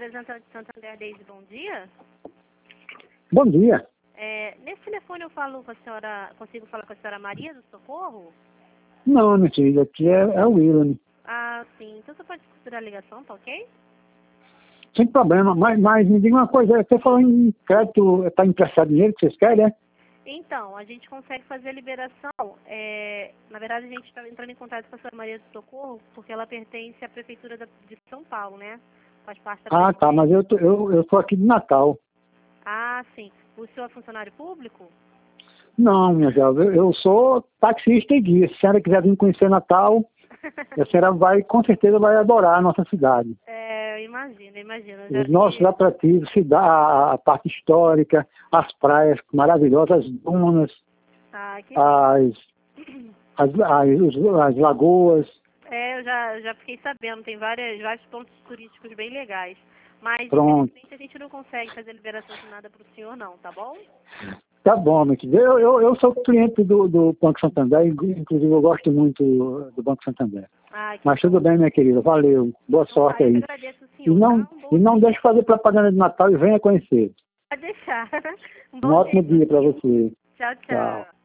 representante de Santander Daisy, bom dia. Bom dia. Nesse telefone eu falo com a senhora, consigo falar com a senhora Maria do Socorro? Não, minha filha, aqui é o William. Ah, sim. Então você pode considerar a ligação, tá ok? Sem problema, mas me diga uma coisa, você falou em crédito, está emprestado dinheiro que vocês querem, né? Então, a gente consegue fazer a liberação. Na verdade, a gente está entrando em contato com a senhora Maria do Socorro porque ela pertence à Prefeitura de São Paulo, né? Faz parte da Ah, tá, mas eu tô aqui de Natal. Ah, sim. O senhor é funcionário público? Não, minha jovem, eu sou taxista e guia. Se a senhora quiser vir conhecer Natal, a senhora com certeza vai adorar a nossa cidade. Eu imagino. Os nossos atrativos, a parte histórica, as praias maravilhosas, as dunas, Ah, que as lagoas. eu já fiquei sabendo, tem vários pontos turísticos bem legais. Mas, Pronto. infelizmente, a gente não consegue fazer liberação de nada para o senhor, não, tá bom? Tá bom, meu querido. Eu sou cliente do Banco Santander, inclusive eu gosto muito do Banco Santander. Mas tudo bem, minha querida, valeu. Boa sorte aí. Eu agradeço o senhor. E não deixe de fazer propaganda de Natal e venha conhecer. Pode deixar. Um ótimo dia para você. Tchau. Tchau.